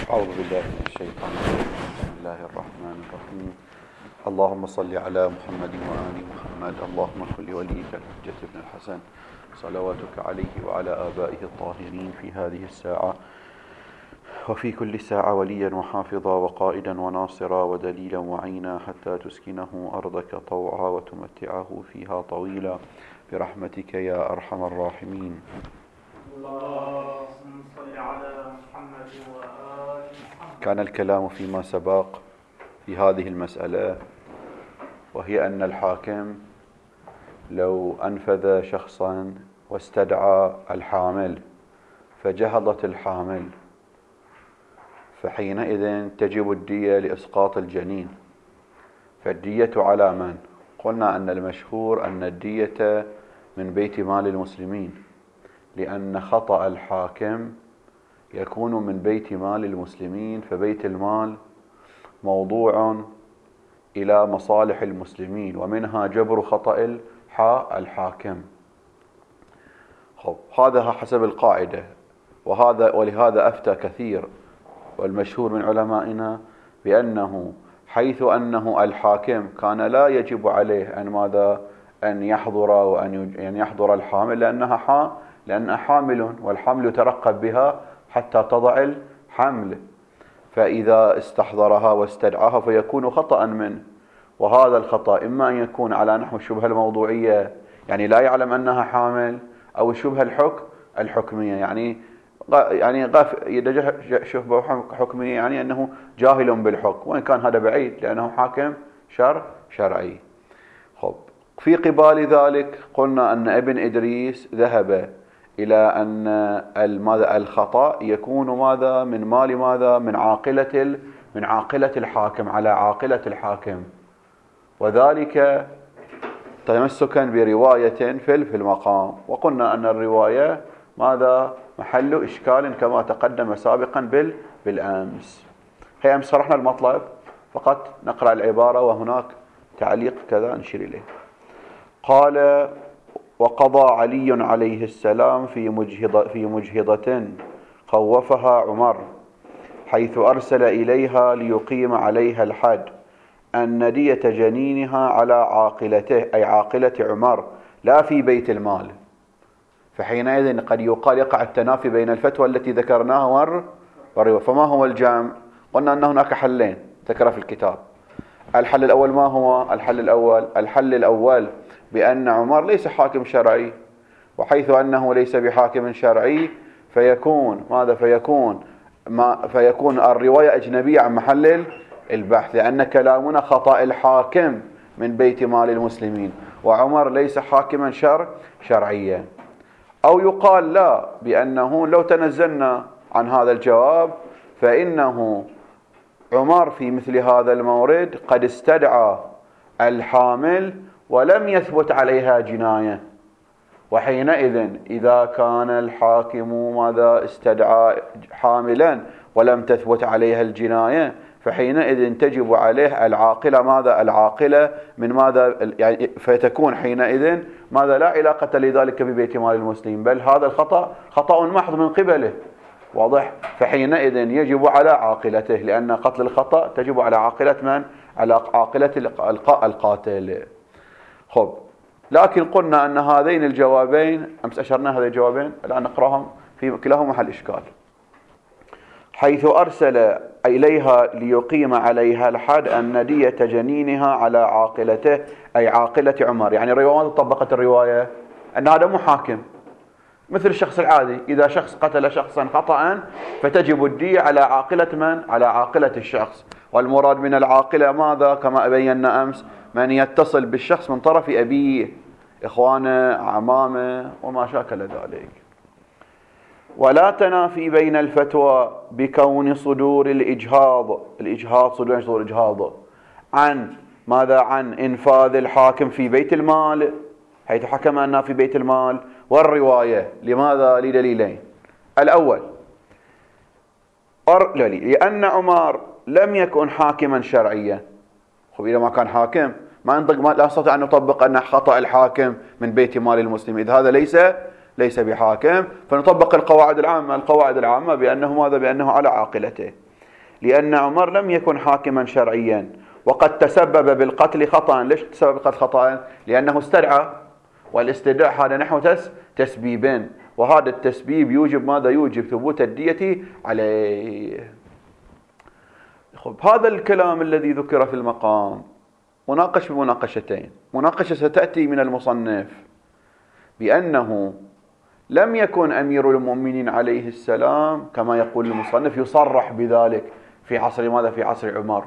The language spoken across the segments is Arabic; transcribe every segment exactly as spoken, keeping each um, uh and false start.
أعوذ بالله من الشيطان الرجيم. بسم الله الرحمن الرحيم. اللهم صل على محمد وآل محمد. اللهم كن لوليك الحجة بن الحسن صلواتك عليه وعلى آبائه الطاهرين في هذه الساعة وفي كل ساعة وليا وحافظا وقائدا وناصرا ودليلا وعينا حتى تسكنه أرضك طوعا وتمتعه فيها طويلا برحمتك يا أرحم الراحمين. اللهم صل على محمد وآل محمد. كان الكلام فيما سبق في هذه المسألة، وهي أن الحاكم لو أنفذ شخصا واستدعى الحامل فجهضت الحامل، فحينئذ تجب الدية لإسقاط الجنين. فالدية على من؟ قلنا أن المشهور أن الدية من بيت مال المسلمين، لأن خطأ الحاكم يكون من بيت مال المسلمين، فبيت المال موضوع إلى مصالح المسلمين، ومنها جبر خطأ الحاكم. خب هذا حسب القاعدة، وهذا ولهذا أفتى كثير والمشهور من علمائنا بأنه حيث أنه الحاكم كان لا يجب عليه أن ماذا أن يحضر وأن يحضر الحامل، لأنها حا لأنها حامل، والحمل يترقب بها حتى تضع الحمل، فإذا استحضرها واستدعاها فيكون خطأ منه. وهذا الخطأ إما أن يكون على نحو الشبهة الموضوعية، يعني لا يعلم أنها حامل، أو الشبهة الحكم الحكمية، يعني يعني غف شبهة حكمية، يعني أنه جاهل بالحكم، وإن كان هذا بعيد لأنه حاكم شر شرعي. خب في قبال ذلك قلنا أن ابن إدريس ذهب إلى أن ماذا الخطأ يكون ماذا من مال ماذا من عاقلة من عاقلة الحاكم على عاقلة الحاكم، وذلك تمسكا برواية في المقام. وقلنا أن الرواية ماذا محل إشكال كما تقدم سابقا بالأمس. هي أمس شرحنا المطلب، فقط نقرأ العبارة وهناك تعليق كذا نشير إليه. قال: وقضى علي عليه السلام في مجهضة, في مجهضة خوفها عمر، حيث أرسل إليها ليقيم عليها الحد، أن دية جنينها على عاقلته، أي عاقلة عمر، لا في بيت المال. فحينئذ قد يقال يقع التنافي بين الفتوى التي ذكرناها والرواية. فما هو الجمع؟ قلنا أن هناك حلين ذكر في الكتاب. الحل الأول ما هو؟ الحل الأول الحل الأول بأن عمر ليس حاكم شرعي، وحيث أنه ليس بحاكم شرعي فيكون ماذا فيكون ما فيكون الرواية أجنبية عن محل البحث، لأن كلامنا خطأ الحاكم من بيت مال المسلمين، وعمر ليس حاكما شر شرعيا. أو يقال لا، بأنه لو تنزلنا عن هذا الجواب فإنه عمر في مثل هذا المورد قد استدعى الحامل ولم يثبت عليها جناية، وحينئذ إذا كان الحاكم ماذا استدعى حاملا ولم تثبت عليها الجناية، فحينئذ تجب عليه العاقلة ماذا العاقلة من ماذا يعني، فتكون حينئذ ماذا لا علاقة لذلك ببيت مال المسلمين، بل هذا الخطأ خطأ محض من قبله، واضح؟ فحينئذ يجب على عاقلته، لأن قتل الخطأ تجب على عاقلة من؟ على عاقلة القاتل. خب لكن قلنا أن هذين الجوابين أمس أشرنا هذين الجوابين الآن نقرأهم في كلاهما محل إشكال. حيث أرسل إليها ليقيم عليها الحد أن دية جنينها على عاقلته، أي عاقلة عمر، يعني الرواية طبقت الرواية أن هذا مو حاكم مثل الشخص العادي. إذا شخص قتل شخصا خطأ فتجب الدية على عاقلة من؟ على عاقلة الشخص، والمراد من العاقلة ماذا؟ كما بينا أمس من يتصل بالشخص من طرف أبيه، إخوانه، عمامه، وما شاكل ذلك. ولا تنافي بين الفتوى بكون صدور الإجهاض الإجهاض صدور صدور الإجهاض عن ماذا؟ عن إنفاذ الحاكم في بيت المال، حيث حكم أنها في بيت المال، والرواية لماذا؟ لدليلين. الأول لأن عمر لم يكن حاكما شرعيا. خب إذا ما كان حاكم ما ينطق، ما لا نستطيع أن نطبق أن خطأ الحاكم من بيت مال المسلم، إذ هذا ليس ليس بحاكم، فنطبق القواعد العامة القواعد العامة بأنه ماذا؟ بأنه على عاقلته. لأن عمر لم يكن حاكما شرعيا وقد تسبب بالقتل خطأ. ليش تسبب بالقتل خطأ؟ لأنه استدعى، والاستدعاء هذا نحو تسبيبين، وهذا التسبيب يوجب ماذا؟ يوجب ثبوت الدية عليه. خب هذا الكلام الذي ذكر في المقام مناقش بمناقشتين. مناقشة ستأتي من المصنف بأنه لم يكن أمير المؤمنين عليه السلام كما يقول المصنف يصرح بذلك في عصر ماذا؟ في عصر عمر،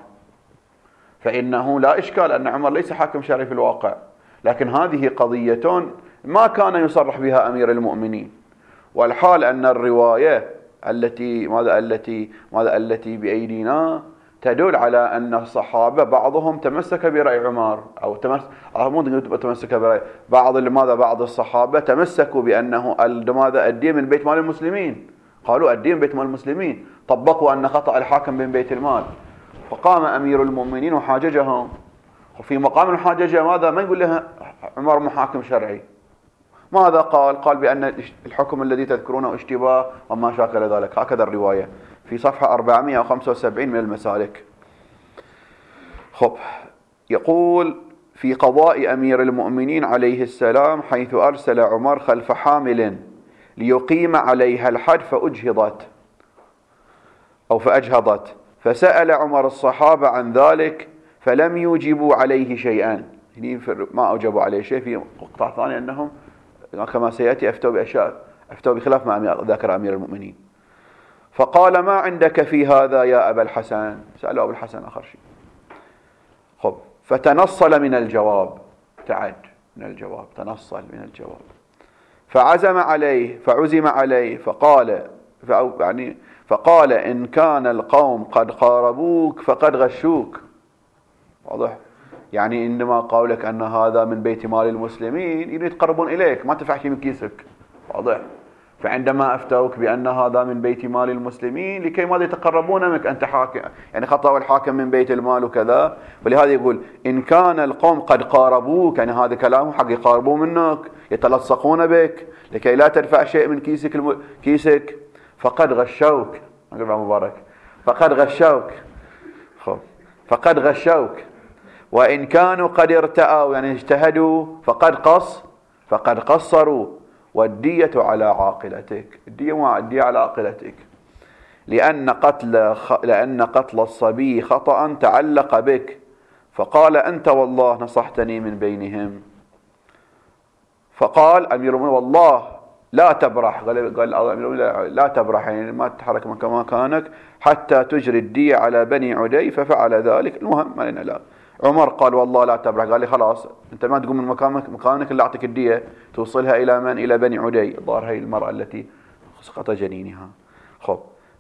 فإنه لا إشكال أن عمر ليس حاكم شرعي في الواقع، لكن هذه قضية ما كان يصرح بها أمير المؤمنين. والحال أن الرواية التي ماذا التي ماذا التي بأيدينا تدل على أن الصحابة بعضهم تمسك برأي عمر، أو تمسك مو تمسك برأي بعض ماذا بعض الصحابة تمسكوا بأنه ماذا الدين من بيت مال المسلمين، قالوا الدين بيت مال المسلمين، طبقوا أن خطأ الحاكم من بيت المال. فقام أمير المؤمنين وحاججهم، وفي مقام الحاججة ماذا؟ ما يقول لها عمر محاكم شرعي. ماذا قال؟ قال بأن الحكم الذي تذكرونه اشتباه وما شاكل ذلك. هكذا الرواية في صفحة أربعمائة وخمسة وسبعين من المسالك. خب يقول في قضاء أمير المؤمنين عليه السلام حيث أرسل عمر خلف حامل ليقيم عليها الحد فأجهضت أو فأجهضت، فسأل عمر الصحابة عن ذلك فلم يجيبوا عليه شيئا. ما أجابوا عليه شيء. في قطع ثاني أنهم كما سيأتي أفتوا بأشياء أفتوا بخلاف ما ذكر أمير المؤمنين. فقال ما عندك في هذا يا أبا الحسن؟ سألوا أبو الحسن آخر شيء. خب فتنصل من الجواب، تعد من الجواب، تنصل من الجواب، فعزم عليه فعزم عليه فقال يعني فقال إن كان القوم قد قاربوك فقد غشوك. واضح؟ يعني إنما قولك أن هذا من بيت مال المسلمين يريد يتقربون إليك، ما تدفع شيء من كيسك. واضح؟ فعندما أفتوك بأن هذا من بيت مال المسلمين لكي ماذا يتقربون منك أنت حاكم، يعني خطأ الحاكم من بيت المال وكذا. ولهذا يقول إن كان القوم قد قاربوك، يعني هذا كلامه حق يقاربون منك، يتلصقون بك لكي لا تدفع شيء من كيسك الم... كيسك فقد غشوك. مبارك فقد غشوك. خب فقد غشوك. وإن كانوا قد ارتأوا يعني اجتهدوا فقد قص فقد قصروا، والدية على عاقلتك. الدية مع الدية على عاقلتك، لأن قتل خ... لأن قتل الصبي خطأ تعلق بك، فقال أنت والله نصحتني من بينهم. فقال أمير المؤمنين والله لا تبرح، قال قال أمير لا تبرح يعني ما تتحرك من مكانك حتى تجري الدية على بني عدي، ففعل ذلك. المهم ما لنا لا. عمر قال والله لا تبرح، قال لي خلاص انت ما تقوم من مكانك مكانك الا اعطيك الدية توصلها الى من؟ الى بني عدي، الظاهر هي المرأة التي سقط جنينها. خب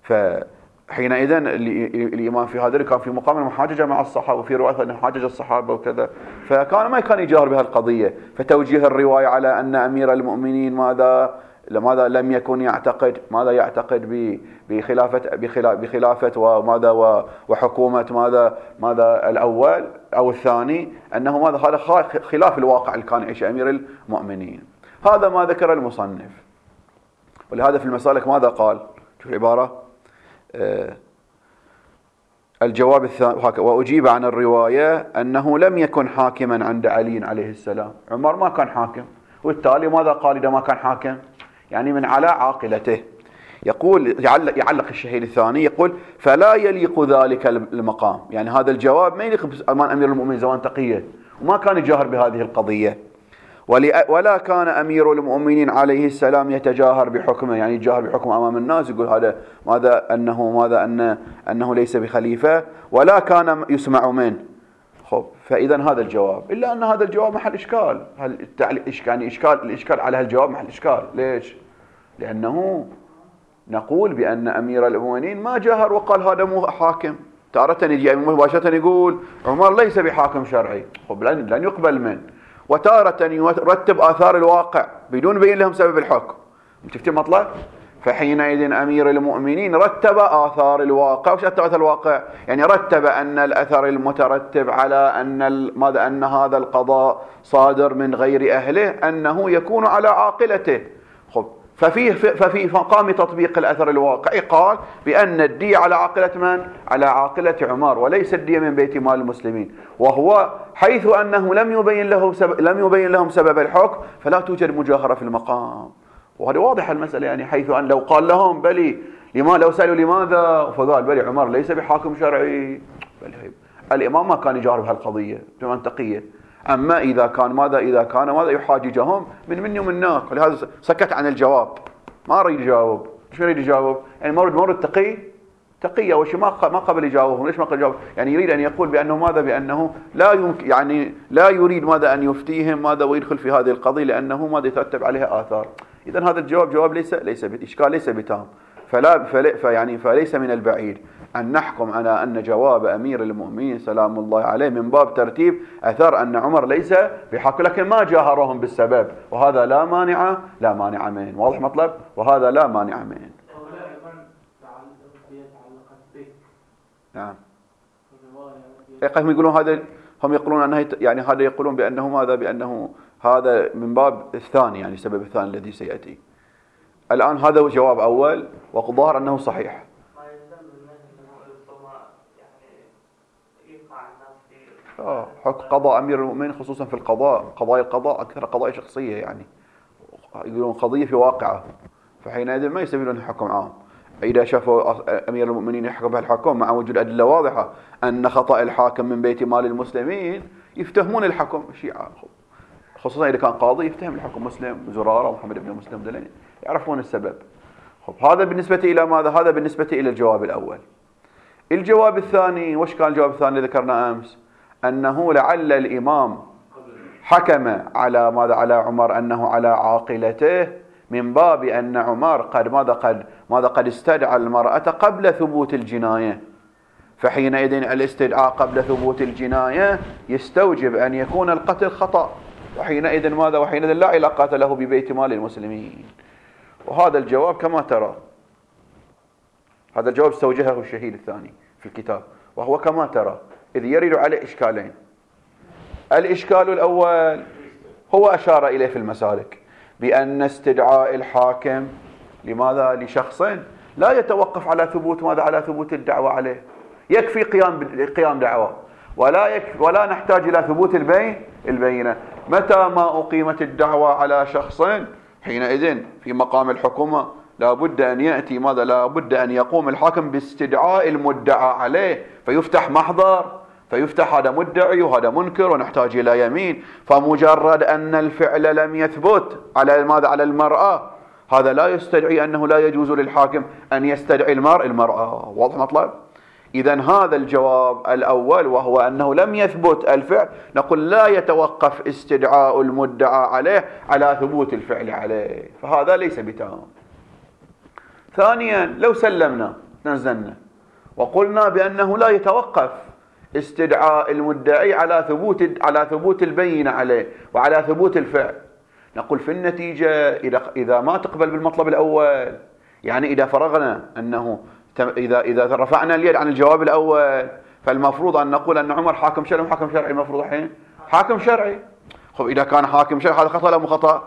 فحينئذ الامام في هذا كان في مقام المحاججة مع الصحابة، وفي رواية انه حاجج الصحابة وكذا، فكان ما كان يجاهر بها القضية. فتوجيه الرواية على ان امير المؤمنين ماذا لماذا لم يكن يعتقد ماذا يعتقد بخلافة بخلافة وماذا وحكومة ماذا ماذا الأول أو الثاني، أنه ماذا هذا خلاف الواقع اللي كان يعيش أمير المؤمنين. هذا ما ذكر المصنف. ولهذا في المسالك ماذا قال؟ شوف العبارة آه الجواب الثاني وأجيب عن الرواية أنه لم يكن حاكما عند علي عليه السلام. عمر ما كان حاكم، والتالي ماذا قال إذا ما كان حاكم؟ يعني من على عاقلته. يقول يعلق, يعلق الشهيد الثاني يقول فلا يليق ذلك المقام، يعني هذا الجواب ما يليق أمام أمير المؤمنين زمان تقية، وما كان يجاهر بهذه القضية. ولا كان أمير المؤمنين عليه السلام يتجاهر بحكمه، يعني يتجاهر بحكمه أمام الناس، يقول هذا ماذا أنه ماذا أن أنه ليس بخليفة، ولا كان يسمع منه. خب فإذا هذا الجواب، إلا أن هذا الجواب محل إشكال. هل يعني إشكال الإشكال على هالجواب محل إشكال. ليش؟ لأنه نقول بأن أمير المؤمنين ما جاهر وقال هذا مو حاكم. تارة يجي مباشرة يقول عمر ليس بحاكم شرعي، خب لن يقبل منه. وتارة يرتب آثار الواقع بدون بين لهم سبب الحكم. شفتي مطلع؟ فحينئذ أمير المؤمنين رتب آثار الواقع. وش آثار الواقع؟ يعني رتب أن الأثر المترتب على أن ماذا أن هذا القضاء صادر من غير أهله أنه يكون على عاقلته. خب ففي ففي مقام تطبيق الأثر الواقعي قال بأن الدية على عاقلة من؟ على عاقلة عمر، وليس الدية من بيت مال المسلمين، وهو حيث أنه لم يبين له سبب لم يبين لهم سبب الحكم فلا توجد مجاهرة في المقام. وهذه واضحة المسألة، يعني حيث أن لو قال لهم بلي لما لو سألوا لماذا فقال بلي عمر ليس بحاكم شرعي، بلي الإمام ما كان يجارب هالقضية بمنطقية. أما إذا كان ماذا إذا كان ماذا يحاججهم من مني ومن هناك، ولهذا سكت عن الجواب، ما أريد يجاوب. ايش يريد يجاوب؟ يعني مورد مورد تقي تقي أول شيء ما ما قبل يجاوبهم. ليش ما قبل يجاوب؟ يعني يريد أن يقول بأنه ماذا بأنه لا يمكن، يعني لا يريد ماذا أن يفتيهم ماذا ويدخل في هذه القضية لأنه ماذا يترتب عليها آثار. إذا هذا الجواب جواب ليس ليس بإشكال، ليس بتام. فلا فيعني فليس من البعيد أن نحكم على أن جواب أمير المؤمنين سلام الله عليه من باب ترتيب أثر أن عمر ليس بحق، لكن ما جاهرهم بالسبب، وهذا لا مانع لا مانع منه. واضح مطلب؟ وهذا لا مانع منه. نعم. هم يقولون هذا هم يقولون أنه يعني هذا يقولون بأنه ماذا بأنه هذا من باب الثاني، يعني السبب الثاني الذي سيأتي. الآن هذا هو جواب أول وظاهر أنه صحيح. آه حق قضاء أمير المؤمنين خصوصا في القضاء، قضايا القضاء أكثر قضايا شخصية، يعني يقولون قضية في واقعة، فحينئذ ما يستفيدون الحكم عام. إذا شافوا أمير المؤمنين يحكم بهالحكم مع وجود أدلة واضحة أن خطأ الحاكم من بيت مال المسلمين يفتهمون الحكم الشيعة، خصوصا إذا كان قاضي يفتهم الحكم مسلم زرارة ومحمد بن مسلم دلين يعرفون السبب. خب هذا بالنسبة إلى ماذا؟ هذا بالنسبة إلى الجواب الأول. الجواب الثاني، وش كان الجواب الثاني اللي ذكرنا أمس؟ أنه لعل الإمام حكم على ماذا على عمر أنه على عاقلته من باب أن عمر قد ماذا قد ماذا قد استدعى المرأة قبل ثبوت الجناية، فحينئذ الاستدعاء قبل ثبوت الجناية يستوجب أن يكون القتل خطأ، وحينئذ ماذا وحينئذ لا علاقة له ببيت مال المسلمين. وهذا الجواب كما ترى، هذا الجواب استوجهه الشهيد الثاني في الكتاب، وهو كما ترى، إذ يرد عليه إشكالين. الإشكال الأول هو أشار إليه في المسالك بأن استدعاء الحاكم لماذا لشخص لا يتوقف على ثبوت ماذا على ثبوت الدعوة عليه، يكفي قيام قيام دعوة، ولا يكفي ولا نحتاج إلى ثبوت البين البينة. متى ما أقيمت الدعوة على شخص حينئذ في مقام الحكومة لا بد أن يأتي ماذا لا بد أن يقوم الحاكم باستدعاء المدعى عليه، فيفتح محضر، فيفتح هذا مدعي وهذا منكر ونحتاج إلى يمين. فمجرد أن الفعل لم يثبت على ماذا على المرأة هذا لا يستدعي أنه لا يجوز للحاكم أن يستدعي المرء المرأة. واضح مطلب؟ إذن هذا الجواب الأول وهو أنه لم يثبت الفعل، نقول لا يتوقف استدعاء المدعى عليه على ثبوت الفعل عليه، فهذا ليس بتام. ثانيا لو سلمنا نزلنا وقلنا بأنه لا يتوقف استدعاء المدعي على ثبوت على ثبوت البينة عليه وعلى ثبوت الفعل، نقول في النتيجة إذا إذا ما تقبل بالمطلب الأول، يعني إذا فرغنا أنه إذا إذا رفعنا اليد عن الجواب الأول فالمفروض أن نقول أن عمر حاكم شرعي وحاكم شرعي، المفروض الحين حاكم شرعي. خب إذا كان حاكم شرعي هذا خطأ ولا مو خطأ؟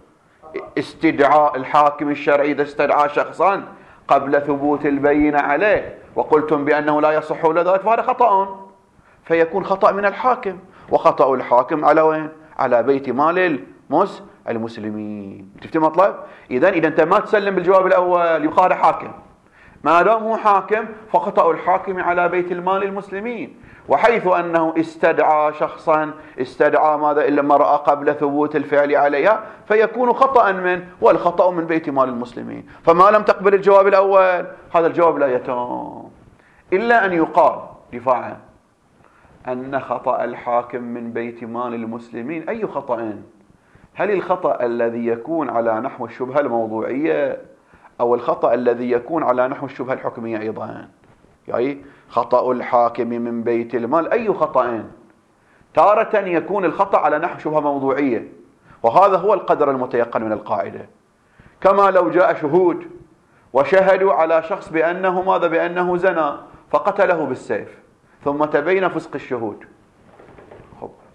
استدعاء الحاكم الشرعي إذا استدعى شخصا قبل ثبوت البينة عليه وقلتم بأنه لا يصح ولا ذلك فهذا خطأ، فيكون خطأ من الحاكم، وخطأ الحاكم على وين؟ على بيت مال المس المسلمين. تفتهم مطلب؟ إذن إذا أنت ما تسلم بالجواب الأول يبقى هذا حاكم، ما دام هو حاكم فخطأ الحاكم على بيت المال المسلمين، وحيث أنه استدعى شخصا استدعى ماذا إلا المرأة قبل ثبوت الفعل عليها فيكون خطأ من والخطأ من بيت مال المسلمين. فما لم تقبل الجواب الأول هذا الجواب لا يتم، إلا أن يقال دفاعا أن خطأ الحاكم من بيت مال المسلمين أي خطأ؟ هل الخطأ الذي يكون على نحو الشبهة الموضوعية أو الخطأ الذي يكون على نحو الشبهة الحكمية أيضا؟ يعني خطأ الحاكم من بيت المال أي خطأ؟ تارة يكون الخطأ على نحو شبهة موضوعية، وهذا هو القدر المتيقن من القاعدة، كما لو جاء شهود وشهدوا على شخص بأنه ماذا بأنه زنى فقتله بالسيف ثم تبين فسق الشهود،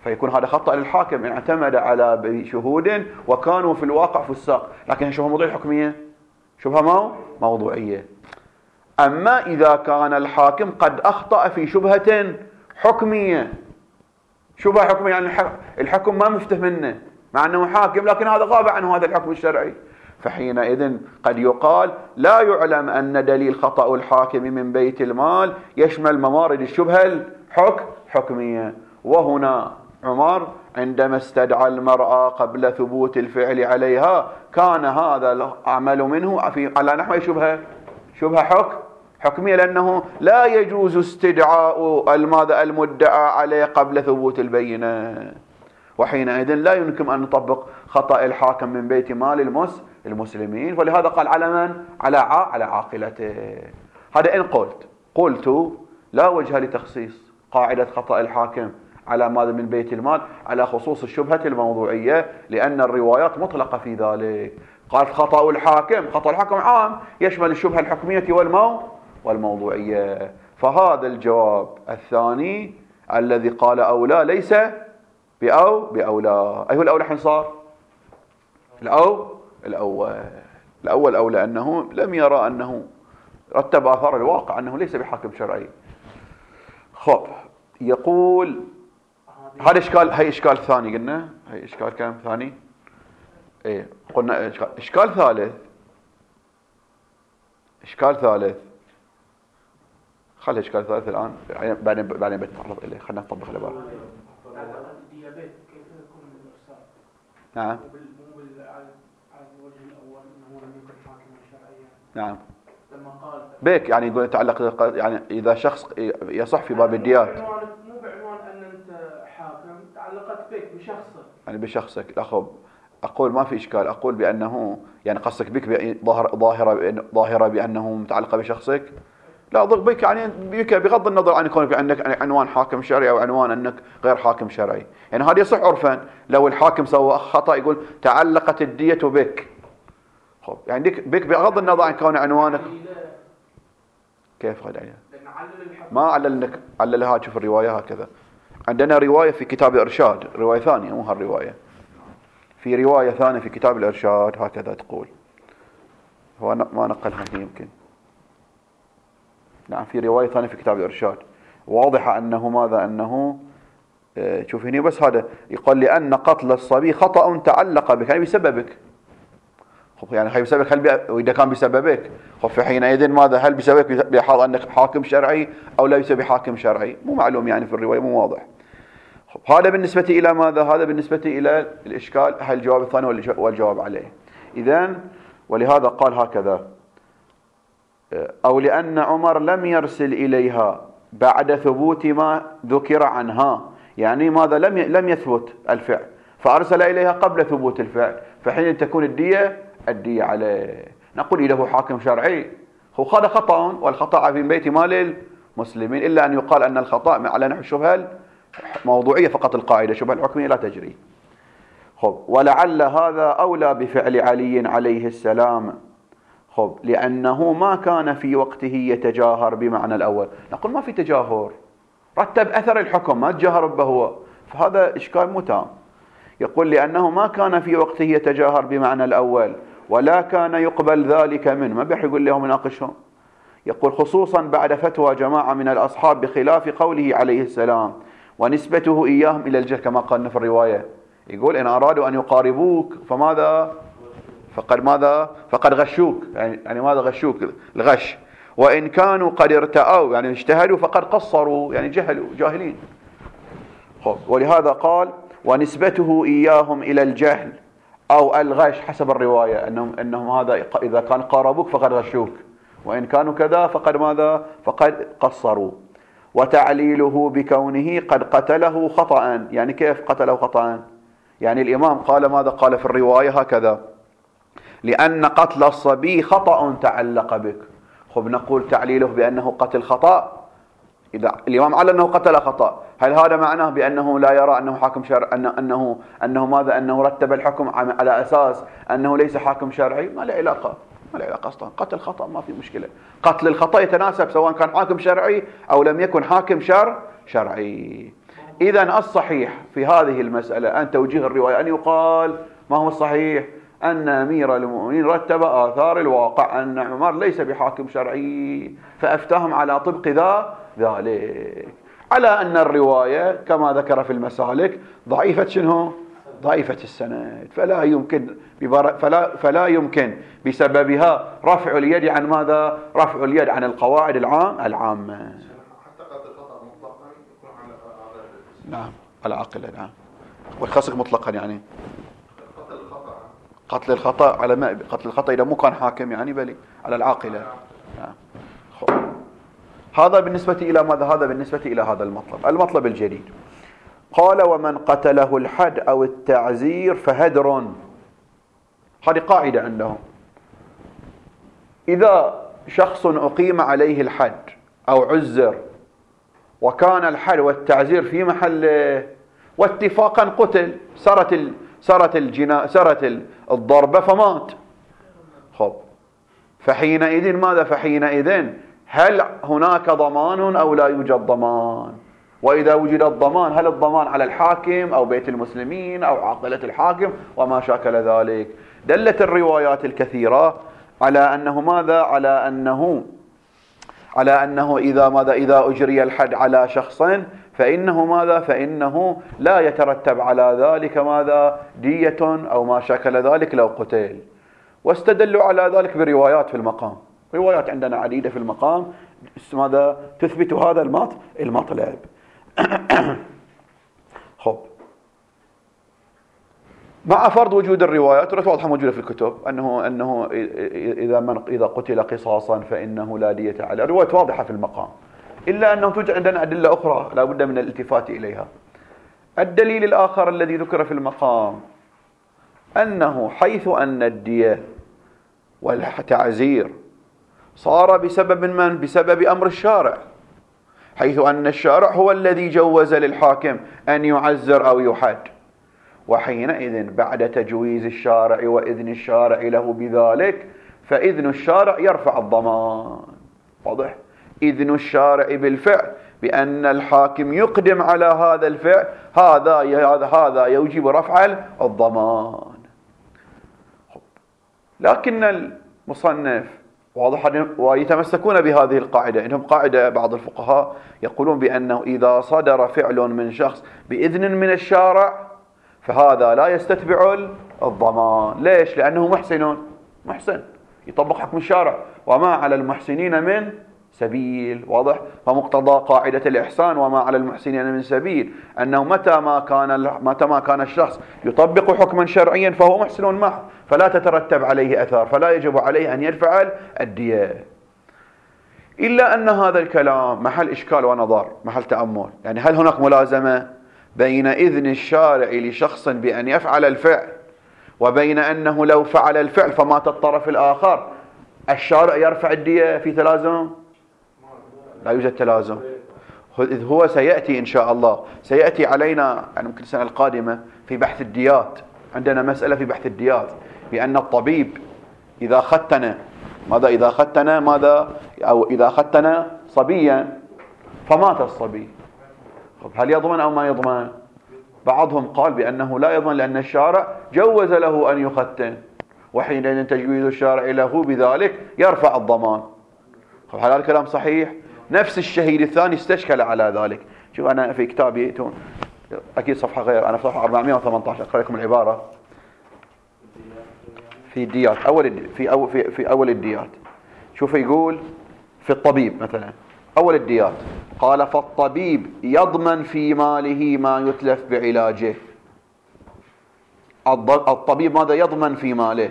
فيكون هذا خطأ للحاكم إن اعتمد على شهود وكانوا في الواقع فساق، لكن شبهة موضوعية حكمية، شبهة ما موضوعية. أما إذا كان الحاكم قد أخطأ في شبهة حكمية، شبهة حكمية يعني الحكم ما مفتح منه مع أنه حاكم، لكن هذا غاب عنه هذا الحكم الشرعي، فحينئذ قد يقال لا يعلم أن دليل خطأ الحاكم من بيت المال يشمل موارد الشبهة الحكم حكمية. وهنا عمر عندما استدعى المرأة قبل ثبوت الفعل عليها كان هذا العمل منه في على نحو شبهة شبهة حكم حكمية، لأنه لا يجوز استدعاء الماذا المدعى عليه قبل ثبوت البينة، وحينئذ لا يمكن أن نطبق خطأ الحاكم من بيت مال المس المسلمين. ولهذا قال على من؟ على ع... على عاقلته. هذا إن قلت قلت لا وجه لتخصيص قاعدة خطأ الحاكم على ماذا من بيت المال على خصوص الشبهة الموضوعية، لأن الروايات مطلقة في ذلك. قال خطأ الحاكم، خطأ الحاكم عام يشمل الشبهة الحكمية والمو والموضوعية. فهذا الجواب الثاني الذي قال أولى ليس بأو بأولى. أي هو الأولى حين صار؟ الأو الأول الأول أولى، أنه لم يرى أنه رتب آثار الواقع أنه ليس بحاكم شرعي. خب يقول هذا إشكال، هي إشكال ثاني قلنا، هي إشكال كم ثاني؟ إيه قلنا إشكال, إشكال ثالث إشكال ثالث خلي إشكال ثالث الآن بعدين بعدين بنتعرض إليه. خلينا نطبق العبارة. نعم نعم بيك يعني يقول يتعلق يعني إذا شخص يصح في باب الديات مو بعنوان أن أنت حاكم، تعلقت بك بشخصك يعني بشخصك. أخو أقول ما في إشكال، أقول بأنه يعني قصدك بك ظاهرة ظاهرة ظاهرة بأنه متعلقة بشخصك. لا ضغ بك يعني بك بغض النظر عن كونك عندك عنوان حاكم شرعي أو عنوان أنك غير حاكم شرعي. يعني هذا يصح عرفا لو الحاكم سوى خطأ يقول تعلقت الدية بك. خب يعني بك بغض النظر عن كون عنوانك. كيف غير ما عللنك عللها. شوف الرواية هكذا، عندنا رواية في كتاب الإرشاد، رواية ثانية مو هالرواية، في رواية ثانية في كتاب الإرشاد هكذا تقول، هو ما نقلها يمكن. نعم في رواية ثانية في كتاب الإرشاد واضحة أنه ماذا أنه اه شوف هنا بس هذا يقول لأن قتل الصبي خطأ تعلق بك يعني بسببك. يعني هل بسببك هل وإذا كان بسببك خف حينئذ ماذا هل بسببك بحال أنك حاكم شرعي أو ليس بحاكم شرعي؟ مو معلوم يعني في الرواية مو واضح. هذا بالنسبة إلى ماذا؟ هذا بالنسبة إلى الإشكال، هل الجواب الثاني والجواب عليه. إذن ولهذا قال هكذا أو لأن عمر لم يرسل إليها بعد ثبوت ما ذكر عنها، يعني ماذا لم لم يثبت الفعل فأرسل إليها قبل ثبوت الفعل، فحين تكون الدية الدية عليه. نقول إذا هو حاكم شرعي هو هذا خطأ، والخطأ في بيت مال المسلمين، إلا أن يقال أن الخطأ على نحو الشبهة موضوعية فقط، القاعدة شبهة الحكمية لا تجري. خب ولعل هذا أولى بفعل علي عليه السلام، خب لأنه ما كان في وقته يتجاهر بمعنى الأول. نقول ما في تجاهر، رتب أثر الحكم ما تجاهر به هو، فهذا إشكال متام. يقول لأنه ما كان في وقته يتجاهر بمعنى الأول ولا كان يقبل ذلك منه، ما بيح يقول لهم يناقشهم. يقول خصوصا بعد فتوى جماعة من الأصحاب بخلاف قوله عليه السلام ونسبته إياهم إلى الجهل كما قالنا في الرواية. يقول إن أرادوا أن يقاربوك فماذا فقد ماذا فقد غشوك، يعني ماذا غشوك الغش، وإن كانوا قد ارتأوا يعني اجتهدوا فقد قصروا يعني جهلوا جاهلين. ولهذا قال ونسبته إياهم إلى الجهل أو الغش حسب الرواية، أنهم, أنهم هذا إذا كان قاربوك فقد غشوك، وإن كانوا كذا فقد ماذا فقد قصروا. وتعليله بكونه قد قتله خطأ، يعني كيف قتله خطأ؟ يعني الإمام قال ماذا قال في الرواية هكذا لأن قتل الصبي خطأ تعلق بك. خب نقول تعليله بأنه قتل خطأ، إذا الإمام على أنه قتل خطأ هل هذا معناه بأنه لا يرى أنه حاكم شرعي، أنه, أنه, أنه ماذا أنه رتب الحكم على أساس أنه ليس حاكم شرعي؟ ما له علاقة، ما له علاقة أصلا. قتل خطأ ما في مشكلة، قتل الخطأ يتناسب سواء كان حاكم شرعي أو لم يكن حاكم شر شرعي. إذن الصحيح في هذه المسألة أن توجيه الرواية أن يقال ما هو الصحيح؟ أن أمير المؤمنين رتب آثار الواقع أن عمر ليس بحاكم شرعي فأفتهم على طبق ذا ذلك، على أن الرواية كما ذكر في المسالك ضعيفة شنو؟ ضعيفة السند، فلا يمكن فلا فلا يمكن بسببها رفع اليد عن ماذا؟ رفع اليد عن القواعد العام العامة. حتى قد الخطأ مطلقا يكون على نعم على عقله. نعم والخصق مطلقا يعني قتل الخطأ قتل الخطأ على ما قتل الخطأ إذا مو كان حاكم يعني بل على العاقلة. نعم. هذا بالنسبة إلى ماذا؟ هذا بالنسبة إلى هذا المطلب. المطلب الجديد قال ومن قتله الحد أو التعزير فهدر. هذه قاعدة عندهم، إذا شخص أقيم عليه الحد أو عزر وكان الحد والتعزير في محله واتفاقا قتل، سرت ال... سرت الجنا سرت الضربة فمات، خب فحينئذ ماذا؟ فحينئذ هل هناك ضمان أو لا يوجد ضمان؟ وإذا وجد الضمان هل الضمان على الحاكم أو بيت المسلمين أو عاقلة الحاكم وما شاكل ذلك؟ دلت الروايات الكثيرة على أنه ماذا؟ على أنه على أنه إذا ماذا؟ إذا أجري الحد على شخص فإنه ماذا؟ فإنه لا يترتب على ذلك ماذا؟ دية أو ما شاكل ذلك لو قتل. واستدلوا على ذلك بروايات في المقام، روايات عندنا عديدة في المقام ماذا؟ تثبت هذا المطلب. خب مع فرض وجود الروايات واضحة موجودة في الكتب أنه أنه إذا من إذا قتل قصاصا فإنه لا دية عليه، الروايات واضحة في المقام، إلا أنه توجد عندنا أدلة أخرى لا بد من الالتفات إليها. الدليل الآخر الذي ذكر في المقام أنه حيث أن الدية والتعزير صار بسبب من؟ بسبب أمر الشارع، حيث أن الشارع هو الذي جوز للحاكم أن يعزر أو يحد، وحينئذ بعد تجويز الشارع وإذن الشارع له بذلك فإذن الشارع يرفع الضمان. واضح؟ إذن الشارع بالفعل بأن الحاكم يقدم على هذا الفعل هذا هذا يوجب رفع الضمان. لكن المصنف واضح ويتمسكون بهذه القاعدة، إنهم قاعدة بعض الفقهاء يقولون بأنه إذا صدر فعل من شخص بإذن من الشارع فهذا لا يستتبع الضمان. ليش؟ لأنه محسن محسن يطبق حكم الشارع وما على المحسنين من سبيل. واضح؟ فمقتضى قاعدة الإحسان وما على المحسنين من سبيل أنه متى ما كان متى ما كان الشخص يطبق حكما شرعيا فهو محسن محض، فلا تترتب عليه أثار، فلا يجب عليه أن يدفع الدية. إلا أن هذا الكلام محل إشكال ونظر، محل تأمل. يعني هل هناك ملازمة بين إذن الشارع لشخص بأن يفعل الفعل وبين أنه لو فعل الفعل فمات الطرف الآخر الشارع يرفع الدية؟ في تلازم؟ لا يوجد تلازم. إذ هو سيأتي إن شاء الله، سيأتي علينا يعني ممكن السنة القادمة في بحث الديات، عندنا مسألة في بحث الديات بأن الطبيب إذا ختن ماذا؟ إذا ختن ماذا؟ أو إذا ختن صبيا فمات الصبي، هل يضمن أو ما يضمن؟ بعضهم قال بأنه لا يضمن لأن الشارع جوز له أن يختن، وحينئذ تجويز الشارع له بذلك يرفع الضمان. هل هذا الكلام صحيح؟ نفس الشهيد الثاني استشكل على ذلك. شوف أنا في كتابي أكيد صفحة غير، أنا في صفحة أربعمائة وثمانية عشر أقرأ لكم العبارة في الديات أول في أول في, في أول الديات. شوف يقول في الطبيب مثلا أول الديات قال فالطبيب يضمن في ماله ما يتلف بعلاجه. الطبيب ماذا يضمن في ماله؟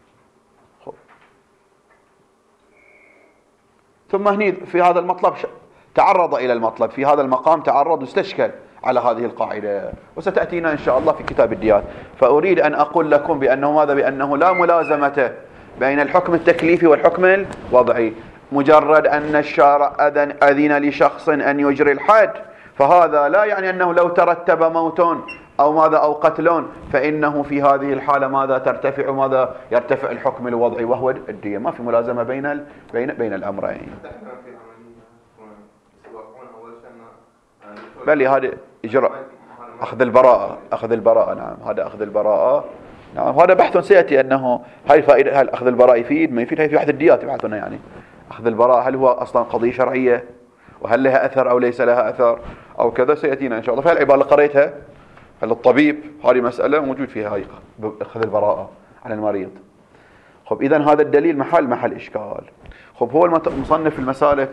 ثم هني في هذا المطلب تعرض إلى المطلب في هذا المقام، تعرض واستشكل على هذه القاعدة، وستأتينا إن شاء الله في كتاب الديات. فأريد أن أقول لكم بأنه ماذا؟ بأنه لا ملازمة بين الحكم التكليفي والحكم الوضعي. مجرد أن الشارع أذن, أذن لشخص أن يجري الحد فهذا لا يعني أنه لو ترتب موت أو ماذا أو قتل فإنه في هذه الحالة ماذا؟ ترتفع ماذا؟ يرتفع الحكم الوضعي وهو الدية. ما في ملازمة بين ال... بين بين الأمرين. بل هذه إجراء أخذ البراءة، أخذ البراءة، نعم هذا أخذ البراءة، نعم هذا بحث سيأتي أنه هل فائدة، هل أخذ البراءة يفيد ما يفيد، هي في بحث الديات يبحثون يعني أخذ البراءة هل هو أصلا قضية شرعية وهل لها أثر أو ليس لها أثر أو كذا، سيأتينا إن شاء الله. فالعبارة اللي قريتها هل الطبيب هذه مسألة موجود فيها هاي أخذ البراءة عن المريض. خب إذن هذا الدليل محل محل إشكال. خب هو المصنف المسالك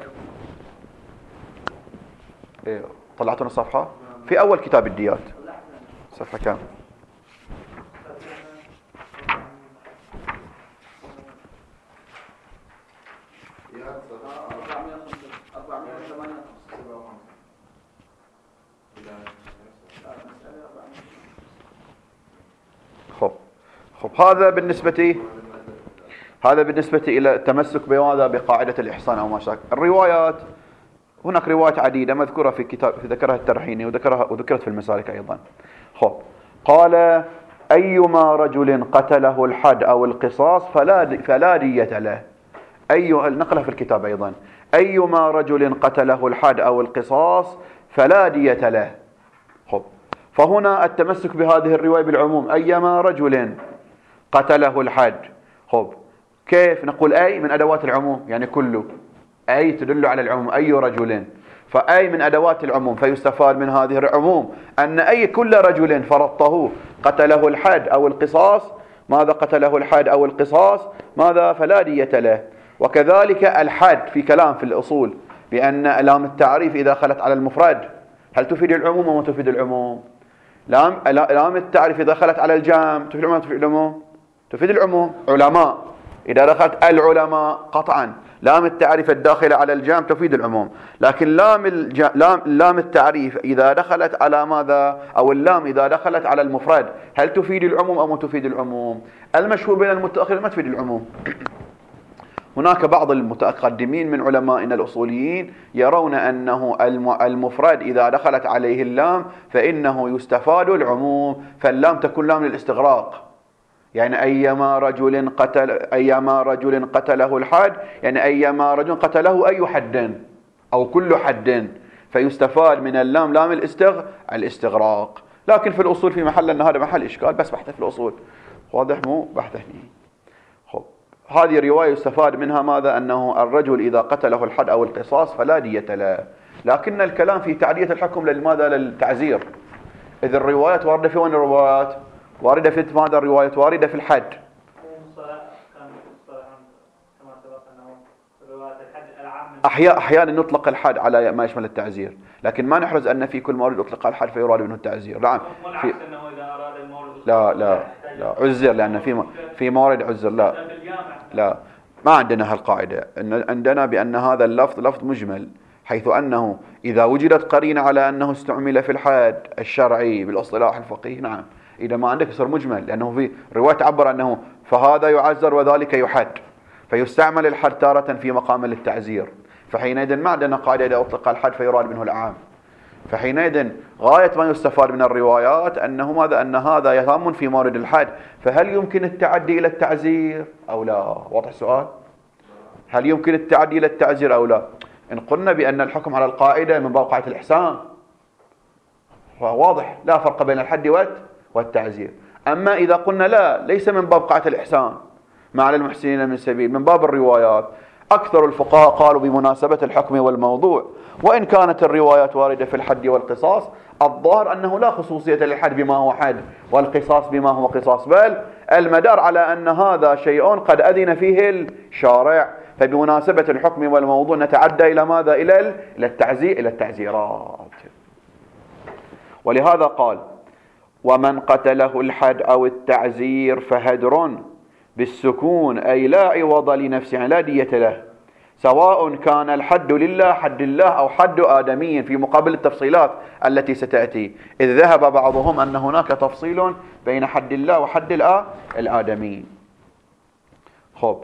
إيه طلعتون الصفحة في أول كتاب الديات صفحة كام؟ خب خب هذا بالنسبة هذا بالنسبة إلى التمسك بماذا بقاعدة الإحسان أو ما شاك. الروايات هناك روايات عديدة مذكورة في كتاب ذكرها الترحيني وذكرها وذكرت في المسالك أيضا. خب قال أيما رجل قتله الحد أو القصاص فلا فلا دية له. أي نقلها في الكتاب أيضا أيما رجل قتله الحد أو القصاص فلا دية له. خب فهنا التمسك بهذه الرواية بالعموم أيما رجل قتله الحد. خب كيف نقول أي من أدوات العموم يعني كله، أي تدل على العموم أي رجل، فأي من أدوات العموم، فيستفاد من هذه العموم أن أي كل رجل فرضته قتله الحد أو القصاص ماذا قتله الحد أو القصاص ماذا فلا دية له. وكذلك الحد في كلام في الأصول بأن لام التعريف إذا دخلت على المفرد هل تفيد العموم أو ما تفيد العموم؟ لام لام التعريف إذا دخلت على الجام تفيد العموم تفيد العموم تفيد العموم. علماء إذا دخلت العلماء قطعا لام التعريف الداخلة على الجام تفيد العموم، لكن لام الج... لام لام التعريف إذا دخلت على ماذا أو اللام إذا دخلت على المفرد هل تفيد العموم أو ما تفيد العموم؟ المشهور بين المتأخرين ما تفيد العموم. هناك بعض المتقدمين من علمائنا الأصوليين يرون أنه المفرد إذا دخلت عليه اللام فإنه يستفاد العموم، فاللام تكون لام للاستغراق، يعني أيما رجل قتل أيما رجل قتله الحد يعني أيما رجل قتله أي حد أو كل حد، فيستفاد من اللام لام الاستغ الاستغراق. لكن في الأصول في محل أن هذا محل إشكال بس بحث في الأصول واضح مو بحث هني. خب هذه الرواية يستفاد منها ماذا أنه الرجل إذا قتله الحد أو القصاص فلا دية له، لكن الكلام في تعدية الحكم لماذا للتعزير. إذ الروايات واردة في وين الروايات واردة في ماذا الروايات واردة في الحد. أحيانا أحيانا نطلق الحد على ما يشمل التعزير، لكن ما نحرز أن في كل مورد أطلق الحد فيراد منه التعزير. نعم في لا لا لا عزر لأن في في موارد عزر لا لا ما عندنا هالقاعدة. إن عندنا بأن هذا اللفظ لفظ مجمل، حيث أنه إذا وجدت قرينة على أنه استعمل في الحد الشرعي بالاصطلاح الفقهي نعم، إذا ما عندك يصير مجمل، لأنه في رواية تعبر أنه فهذا يعزر وذلك يحد، فيستعمل الحد تارة في مقام للتعزير، فحينئذ ما عندنا قاعدة إذا أطلق الحد فيراد منه العام. فحينئذ غاية ما يستفاد من الروايات أنه ماذا أن هذا يتضمن في مورد الحد، فهل يمكن التعدي إلى التعزير أو لا؟ واضح السؤال؟ هل يمكن التعدي إلى التعزير أو لا؟ إن قلنا بأن الحكم على القاعدة من باب قاعدة الإحسان فواضح لا فرق بين الحد والتعزير. أما إذا قلنا لا ليس من باب قاعدة الإحسان ما على المحسنين من سبيل من باب الروايات، أكثر الفقهاء قالوا بمناسبة الحكم والموضوع، وإن كانت الروايات واردة في الحد والقصاص الظاهر أنه لا خصوصية للحد بما هو حد والقصاص بما هو قصاص، بل المدار على أن هذا شيء قد أذن فيه الشارع، فبمناسبة الحكم والموضوع نتعدى إلى ماذا؟ إلى إلى التعزير إلى التعزيرات. ولهذا قال ومن قتله الحد أو التعزير فهدر بالسكون أي لا عوض لنفسه لا دية له، سواء كان الحد لله حد الله أو حد آدمي في مقابل التفصيلات التي ستأتي، إذ ذهب بعضهم أن هناك تفصيل بين حد الله وحد الآدمي. خب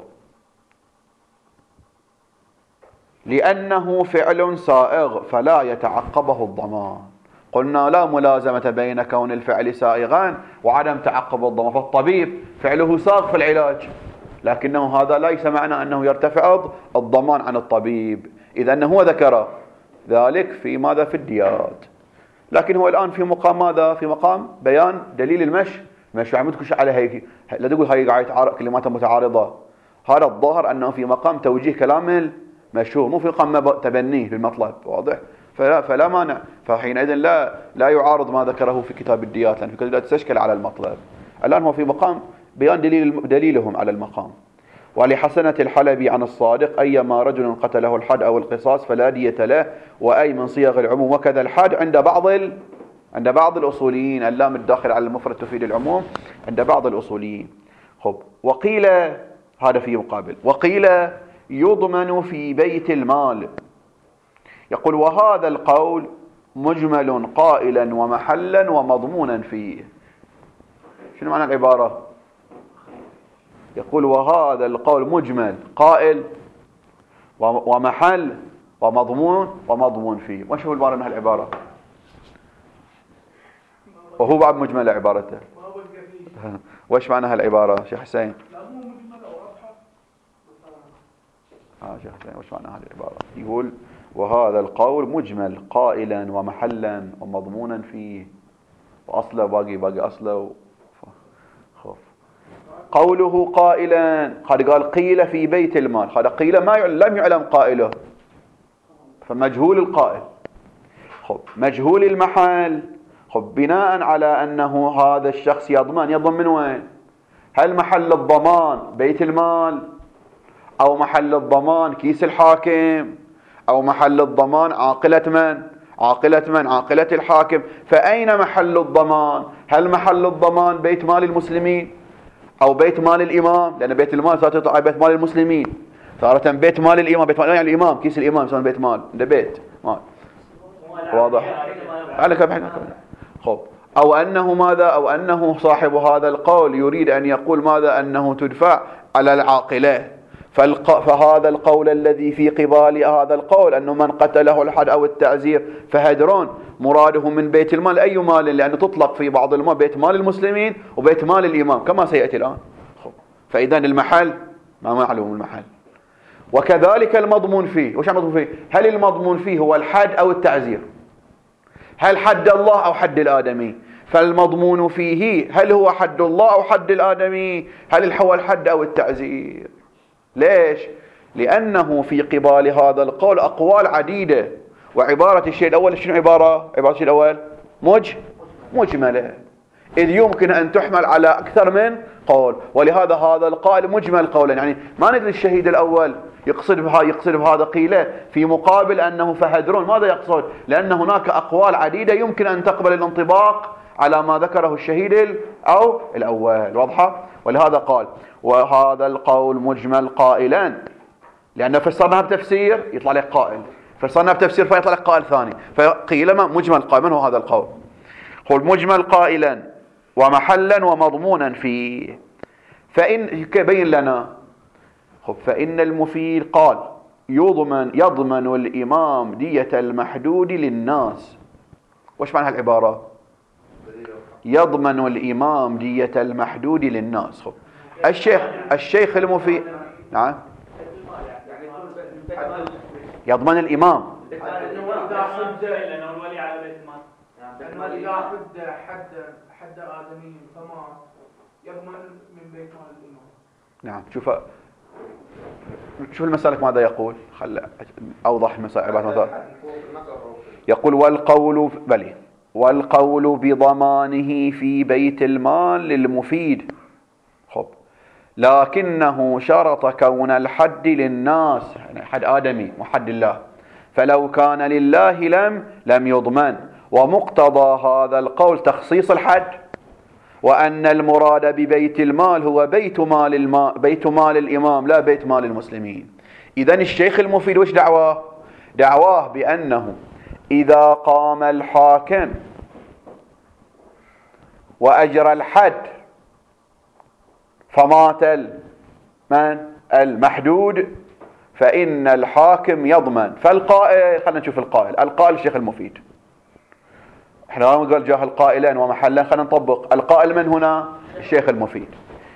لأنه فعل سائغ فلا يتعقبه الضمان. قلنا لا ملازمة بين كون الفعل سائغا وعدم تعقب الضمان، فالطبيب فعله ساغ في العلاج، لكنه هذا ليس معنى أنه يرتفع الضمان عن الطبيب، إذا أنه هو ذكر ذلك في ماذا في الديات. لكن هو الآن في مقام ماذا؟ في مقام بيان دليل المشي. مش عم تكش على هيك، لا تقول هاي قاعد كلمات متعارضة. هذا الظاهر أنه في مقام توجيه كلام المشهور، مو في مقام تبنيه بالمطلب، واضح؟ فلا, فلا مانع، فحينئذ لا لا يعارض ما ذكره في كتاب الديات، لأن في كتاب الديات تشكل على المطلب. الآن هو في مقام بيان دليل دليلهم على المقام. ولحسنة الحلبي عن الصادق: أيما رجل قتله الحد أو القصاص فلا دية له، وأي من صيغ العموم، وكذا الحد عند بعض ال... عند بعض الأصوليين. اللام الداخل على المفرد تفيد العموم عند بعض الأصوليين. خب، وقيل هذا في مقابل، وقيل يضمن في بيت المال. يقول: وهذا القول مجمل قائلا ومحلا ومضمونا فيه. شنو معنى العبارة؟ يقول: وهذا القول مجمل قائل ومحل ومضمون ومضمون فيه. وش هو العبارة من هالعبارة؟ وهو بعد مجمل عبارته. وش معنى هالعبارة شيخ حسين؟ اه شيخ حسين وش معنى هالعبارة؟ يقول: وهذا القول مجمل قائلا ومحلا ومضمونا فيه، وأصله باقي باقي أصله. خوف قوله قائلا، هذا قال قيل في بيت المال، هذا قيل ما لم يعلم قائله، فمجهول القائل. خب، مجهول المحل. خب، بناء على أنه هذا الشخص يضمن، يضمن من وين؟ هل محل الضمان بيت المال، أو محل الضمان كيس الحاكم، أو محل الضمان عاقلة من؟ عاقلة من؟ عاقلة الحاكم. فأين محل الضمان؟ هل محل الضمان بيت مال المسلمين أو بيت مال الإمام؟ لأن بيت المال صارت بيت مال المسلمين، صارت بيت مال الإمام. بيت مال يعني الإمام، كيس الإمام يسمى بيت مال، ده بيت مال. واضح؟ على كم خب، أو أنه ماذا؟ أو أنه صاحب هذا القول يريد أن يقول ماذا؟ أنه تدفع على العاقلة. فالق... فهذا القول الذي في قبال هذا القول أنه من قتله الحد أو التعزير فهدرون، مراده من بيت المال أي مال؟ لأنه تطلق في بعض المال بيت مال المسلمين وبيت مال الإمام كما سيأتي الآن. فإذا المحل ما معلوم المحل. وكذلك المضمون فيه. وش المضمون فيه؟ هل المضمون فيه هو الحد أو التعزير؟ هل حد الله أو حد الآدمي؟ فالمضمون فيه هل هو حد الله أو حد الآدمي؟ هل هو الحد أو التعزير؟ ليش؟ لأنه في قبال هذا القول أقوال عديدة، وعبارة الشيء الأول شنو عبارة؟ عبارة الشيء الأول مج مجملة، إذ يمكن أن تحمل على أكثر من قول، ولهذا هذا القائل مجمل قولا. يعني ما ندري الشهيد الأول يقصد بها يقصد بهذا قيله في مقابل أنه فهدرون، ماذا يقصد؟ لأن هناك أقوال عديدة يمكن أن تقبل الانطباق على ما ذكره الشهيد أو الأول. واضحة؟ ولهذا قال: وهذا القول مجمل قائلا، لأنه فسرناها بتفسير يطلع لك قائل، فسرناها بتفسير فيطلع لك قائل ثاني، فقيل ما مجمل قائل. من هو هذا القول؟ قل مجمل قائلا ومحلا ومضمونا فيه. فإن كبين لنا خب فإن المفيد قال: يضمن يضمن الإمام دية المحدود للناس. وش معنى هالعبارة؟ يضمن الإمام دية المحدود للناس. خب الشيخ الشيخ المفيد نعم يضمن الإمام إذا حد حد حد آدمي فما يضمن من بيت مال الإمام. نعم. شوف شوف المسالك ماذا يقول، خل أوضح المسائل مثلا. يقول: والقول بلي والقول بضمانه في بيت المال للمفيد. خب، لكنه شرط كون الحد للناس، يعني حد آدمي وحد الله، فلو كان لله لم لم يضمن. ومقتضى هذا القول تخصيص الحد، وأن المراد ببيت المال هو بيت مال الماء بيت مال الإمام لا بيت مال المسلمين. إذن الشيخ المفيد وش دعواه؟ دعواه بأنه إذا قام الحاكم وأجرى الحد فمات من المحدود فإن الحاكم يضمن. فالقائل، خلينا نشوف القائل. القائل الشيخ المفيد. احنا ما قال جاه القائلين ومحلا، خلينا نطبق. القائل من هنا؟ الشيخ المفيد.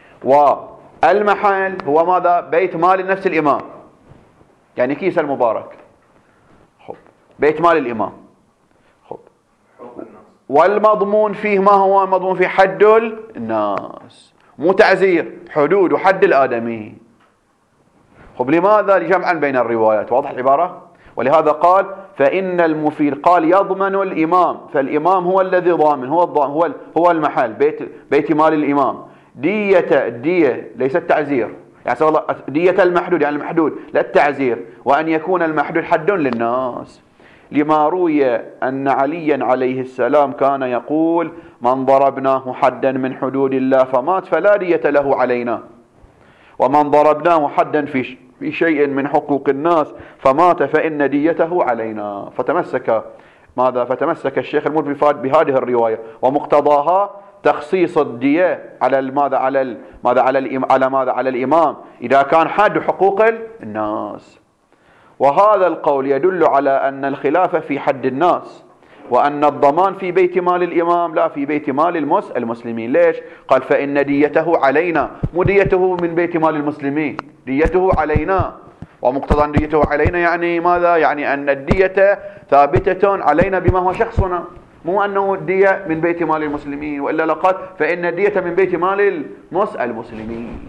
والمحل هو ماذا؟ بيت مال نفس الإمام، يعني كيس المبارك. خب، بيت مال الإمام. خب، والمضمون فيه ما هو المضمون فيه؟ حد الناس، مو تعزير، حدود وحد الآدمي. خب لماذا؟ لجمعا بين الروايات. واضح العبارة؟ ولهذا قال فإن المفيد قال يضمن الإمام، فالإمام هو الذي ضامن، هو الضامن، هو هو المحل، بيت بيت مال الإمام. دية الدية ليست تعزير، يعني والله دية المحدود يعني المحدود لا التعزير، وأن يكون المحدود حد للناس. لما روي أن عليا عليه السلام كان يقول من ضربناه حدا من حدود الله فمات فلا دية له علينا، ومن ضربناه حدا في في شيء من حقوق الناس فمات فإن ديته علينا. فتمسك ماذا؟ فتمسك الشيخ المفيد بهذه الرواية، ومقتضاها تخصيص الدية على ماذا؟ على ماذا؟ على الإمام، على ماذا؟ على الإمام إذا كان حاد حقوق الناس. وهذا القول يدل على أن الخلاف في حد الناس، وأن الضمان في بيت مال الإمام لا في بيت مال المس المسلمين. ليش؟ قال فإن ديته علينا، مو ديته من بيت مال المسلمين، ديته علينا. ومقتضى ديته علينا يعني ماذا؟ يعني أن الدية ثابتة علينا بما هو شخصنا، مو أنه الدية من بيت مال المسلمين، وإلا لقال فإن الدية من بيت مال المس المسلمين.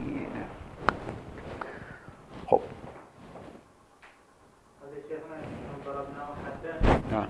خب نعم.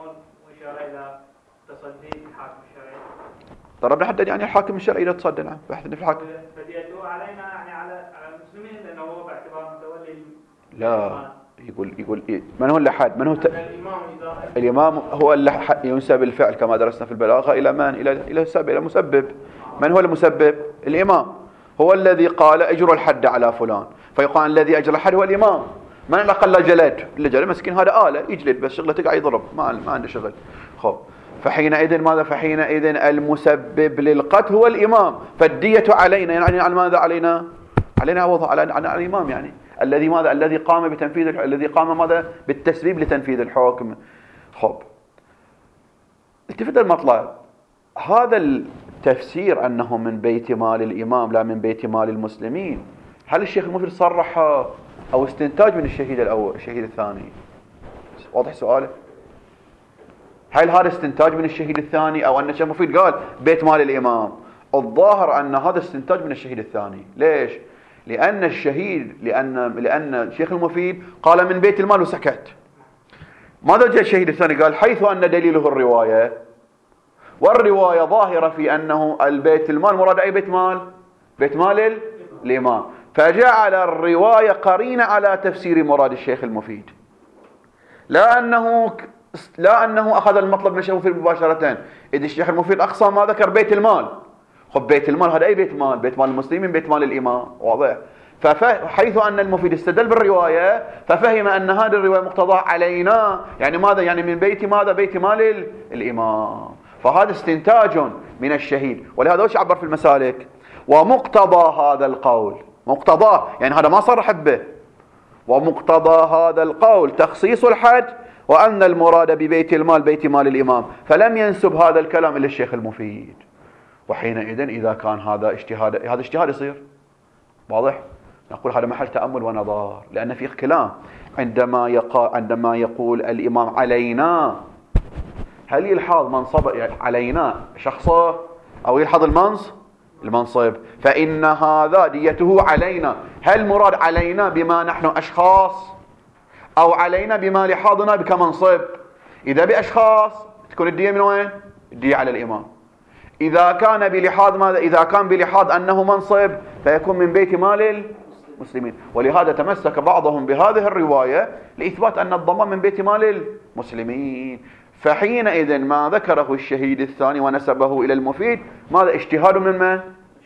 ضربنا حدا يعني الحاكم الشرعي اذا تصدى. نعم بحثنا في الحاكم. فديته علينا يعني على على المسلمين لانه هو باعتبار متولي. لا يقول يقول إيه؟ من هو اللي حد؟ من هو ت... الامام اذا الامام هو اللي ينسب الفعل كما درسنا في البلاغه الى من؟ الى الى السبب، الى مسبب. من هو المسبب؟ الامام، هو الذي قال اجروا الحد على فلان، فيقال الذي اجرى الحد هو الامام. من اللي قال جلد؟ اللي جلد مسكين هذا آلة يجلد بس شغله تقع يضرب، ما ما عنده شغل. خب فحينئذ ماذا؟ فحينئذ المسبب للقتل هو الإمام، فالدية علينا يعني على ماذا؟ علينا علينا وضع على, على, على الإمام، يعني الذي ماذا؟ الذي قام بتنفيذ الحكم، الذي قام ماذا؟ بالتسبيب لتنفيذ الحكم. خب التفت المطلب، هذا التفسير أنه من بيت مال الإمام لا من بيت مال المسلمين، هل الشيخ المفيد صرح أو استنتاج من الشهيد الأول الشهيد الثاني؟ واضح سؤاله؟ هل هذا استنتاج من الشهيد الثاني أو أن الشيخ المفيد قال بيت مال الإمام؟ الظاهر أن هذا استنتاج من الشهيد الثاني. ليش؟ لأن الشهيد لأن لأن الشيخ المفيد قال من بيت المال وسكت. ماذا جاء الشهيد الثاني؟ قال حيث أن دليله الرواية، والرواية ظاهرة في أنه البيت المال مراد أي بيت مال؟ بيت مال الإمام، فجعل الرواية قرينة على تفسير مراد الشيخ المفيد، لا أنه لا أنه أخذ المطلب من الشيخ المفيد مباشرة، إذ الشيخ المفيد أقصى ما ذكر بيت المال. خب بيت المال هذا أي بيت مال؟ بيت مال المسلمين، بيت مال الإمام. واضح؟ فحيث أن المفيد استدل بالرواية ففهم أن هذه الرواية مقتضاها علينا، يعني ماذا؟ يعني من بيت ماذا؟ بيت مال الإمام. فهذا استنتاج من الشهيد، ولهذا وش عبر في المسالك؟ ومقتضى هذا القول، مقتضاه يعني هذا ما صرح به، ومقتضى هذا القول تخصيص الحد، وأن المراد ببيت المال بيت مال الإمام، فلم ينسب هذا الكلام إلى الشيخ المفيد. وحينئذ إذا كان هذا اجتهاد، هذا اجتهاد يصير. واضح؟ نقول هذا محل تأمل ونظار، لأن في كلام عندما يقع عندما يقول الإمام علينا، هل يلحظ منصب يعني علينا شخصه أو يلحظ المنصب؟ المنصب. فإن هذا ديته علينا، هل مراد علينا بما نحن أشخاص أو علينا بما لحاظنا كمنصب؟ إذا بأشخاص تكون الدية من وين؟ الدية على الإمام. إذا كان بلحاظ ماذا؟ إذا كان بلحاظ أنه منصب فيكون من بيت مال المسلمين. ولهذا تمسك بعضهم بهذه الرواية لإثبات أن الضمان من بيت مال المسلمين. فحينئذ ما ذكره الشهيد الثاني ونسبه إلى المفيد ماذا؟ اجتهاد من من؟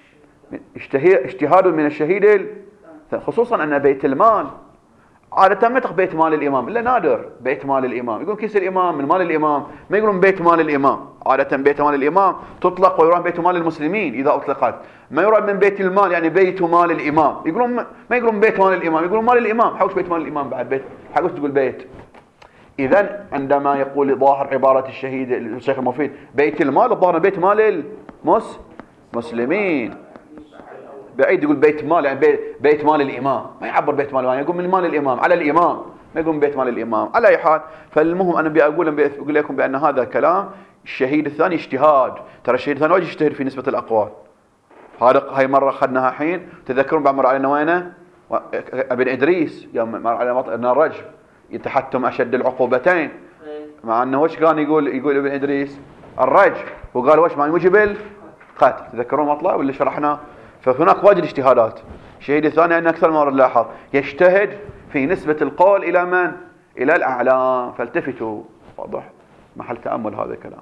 اجتهاد من الشهيد، خصوصا أن بيت المال عادة ما يطلق بيت مال الإمام إلا نادر. بيت مال الإمام يقول كيس الإمام من مال الإمام، ما يقولون بيت مال الإمام. عادة بيت مال الإمام تطلق ويراد بيت مال المسلمين إذا أطلقت، ما يراد من بيت المال يعني بيت مال الإمام. يقولون ما يقولون بيت مال الإمام، يقولون مال الإمام. حوش بيت مال الإمام بعد بيت، حوش تقول بيت. إذن عندما يقول ظاهر عبارة الشهيد الشيخ المفيد بيت المال، الظاهر بيت مال المسلمين. بعيد يقول بيت مال يعني بيت, بيت مال الإمام، ما يعبر بيت مال يعني يقول من مال الإمام على الإمام، ما يقولون بيت مال الإمام. على أي حال، فالمهم أنا بقول أقول لكم بأن هذا الكلام الشهيد الثاني اجتهاد. ترى الشهيد الثاني واجد يجتهد في نسبة الأقوال. هذا هاي مرة أخذناها حين تذكرون بعد مرة علينا وينه ابن إدريس يوم مر على أن الرجم يتحتم أشد العقوبتين، مع أنه وش كان يقول يقول ابن إدريس الرجم، وقال وش ما يوجب القتل. تذكرون مطلع واللي شرحناه. فهناك واجد اجتهادات. الشهيد الثاني أن أكثر ما نلاحظ يجتهد في نسبة القول إلى من؟ إلى الأعلام. فالتفتوا، واضح محل تأمل هذا الكلام.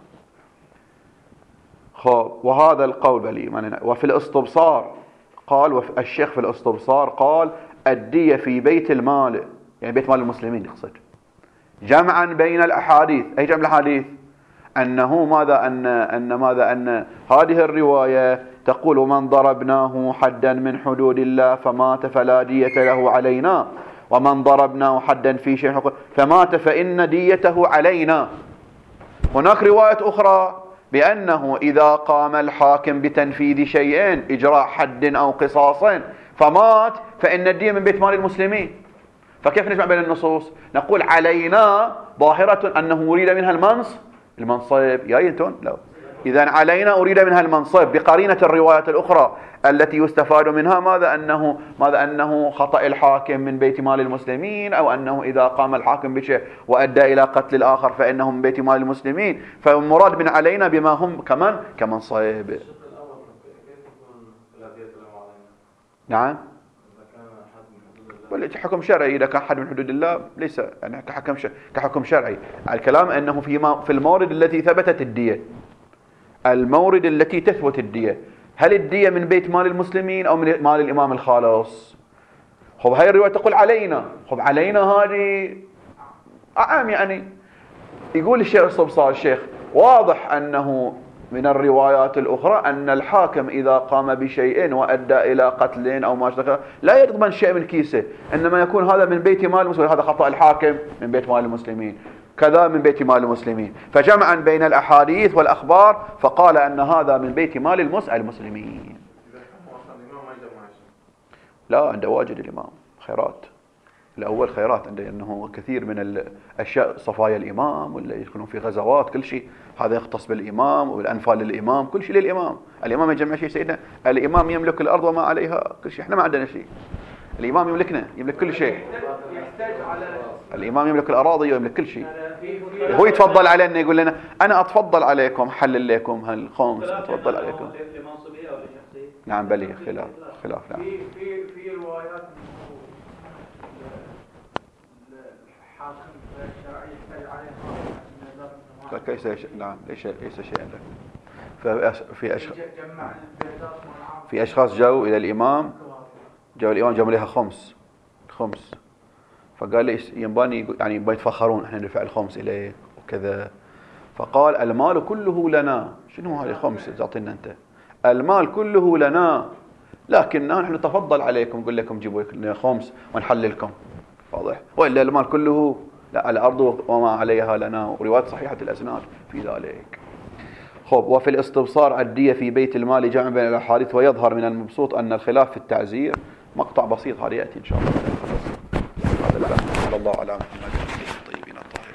خب، وهذا القول بلي. وفي الاستبصار قال، الشيخ في الاستبصار قال الدية في بيت المال، يعني بيت مال المسلمين يقصد، جمعا بين الأحاديث. أي جمع الأحاديث؟ أنه ماذا أن أن ماذا أن هذه الرواية تقول ومن ضربناه حدا من حدود الله فمات فلا دية له علينا، ومن ضربناه حدا في شيء فمات فإن ديته علينا. هناك رواية أخرى بأنه إذا قام الحاكم بتنفيذ شيء إجراء حد أو قصاص فمات فإن الدية من بيت مال المسلمين. فكيف نجمع بين النصوص؟ نقول علينا ظاهرة أنه أريد منها المنصب المنصب يا ينتون لا. إذن علينا أريد منها المنصب بقرينة الروايات الأخرى التي يستفاد منها ماذا أنه ماذا أنه خطأ الحاكم من بيت مال المسلمين، أو أنه إذا قام الحاكم بشيء وأدى إلى قتل الآخر فإنه من بيت مال المسلمين. فالمراد من علينا بما هم كمان كمنصب. نعم، حكم شرعي. إذا كان حد من حدود الله ليس يعني كحكم كحكم شرعي. الكلام أنه في في المورد التي ثبتت الدية، المورد التي تثبت الدية، هل الدية من بيت مال المسلمين أو من مال الإمام الخالص؟ خب هاي الرواية تقول علينا. خب علينا هذه أعم، يعني يقول الشيخ الصبصار الشيخ واضح أنه من الروايات الأخرى أن الحاكم إذا قام بشيء وأدى إلى قتل أو ما اشتكى لا يضمن شيء من كيسه، إنما يكون هذا من بيت مال المسلمين. هذا خطأ الحاكم من بيت مال المسلمين، كذا من بيت مال المسلمين. فجمعا بين الأحاديث والأخبار فقال أن هذا من بيت مال المسلمين. لا، عنده واجد الإمام خيرات. الأول خيرات عنده أنه كثير من الأشياء صفايا الإمام ولا يكونون في غزوات كل شيء هذا يختص بالإمام، والأنفال للإمام، كل شيء للإمام. الإمام يجمع شيء سيدنا، الإمام يملك الأرض وما عليها كل شيء. إحنا ما عندنا شيء. الإمام يملكنا، يملك كل شيء. الإمام يملك الأراضي ويملك كل شيء. هو يتفضل علينا يقول لنا أنا أتفضل عليكم حلل لكم هالخمس، أتفضل عليكم. نعم بلي خلاف خلاف نعم. في في في روايات الحاكم الشرعي يحتاج عليها كيف نعم ليش ليس شيء عندك. في أشخاص في أشخاص جاءوا إلى الإمام، جاءوا الإمام جابوا لها خمس خمس فقال لي ينباني يعني بيتفخرون احنا ندفع الخمس إليك وكذا. فقال المال كله لنا. شنو هذه خمس تعطينا أنت؟ المال كله لنا لكن نحن نتفضل عليكم نقول لكم جيبوا لنا خمس ونحللكم. واضح؟ وإلا المال كله لا، الأرض وما عليها لنا. ورواية صحيحة الأسناد في ذلك. خب، وفي الاستبصار الدية في بيت المال جمع بين الأحاديث. ويظهر من المبسوط أن الخلاف في التعزير. مقطع بسيط هذا يأتي إن شاء الله. هذا الله على محمد.